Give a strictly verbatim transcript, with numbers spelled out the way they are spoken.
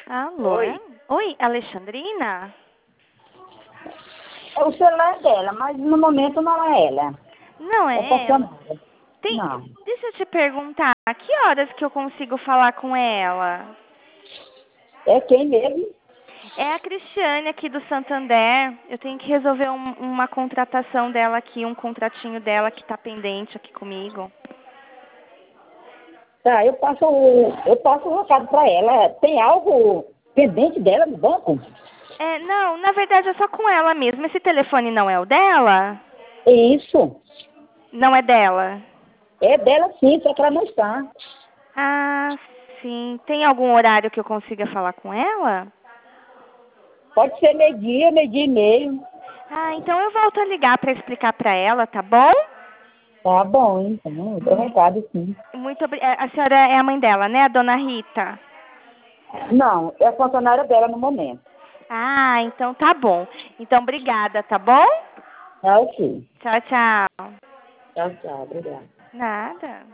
Alô? Oi. Oi, Alexandrina? É o celular dela, mas no momento não é ela. Não É é ela? funcionária. Tem... Não. Deixa eu te perguntar, a que horas que eu consigo falar com ela? É quem mesmo? É a Cristiane aqui do Santander. Eu tenho que resolver um- uma contratação dela aqui, um contratinho dela que tá pendente aqui comigo. Tá, eu passo o, eu passo o recado para ela. Tem algo pendente dela no banco? É, não, na verdade é só com ela mesmo. Esse telefone não é o dela? É isso. Não é dela? É dela sim, só que ela não está. Ah, sim. Tem algum horário que eu consiga falar com ela? Pode ser meio-dia, meio-dia e meio. Ah, então eu volto a ligar para explicar para ela, tá bom? Tá bom, então. Eu dou Hum, recado sim. Muito obrigada. A senhora é a mãe dela, né? A dona Rita? Não, é a funcionária dela no momento. Ah, então tá bom. Então, obrigada, tá bom? Tá ok. Tchau, tchau. Tchau, tchau. Obrigada. Nada.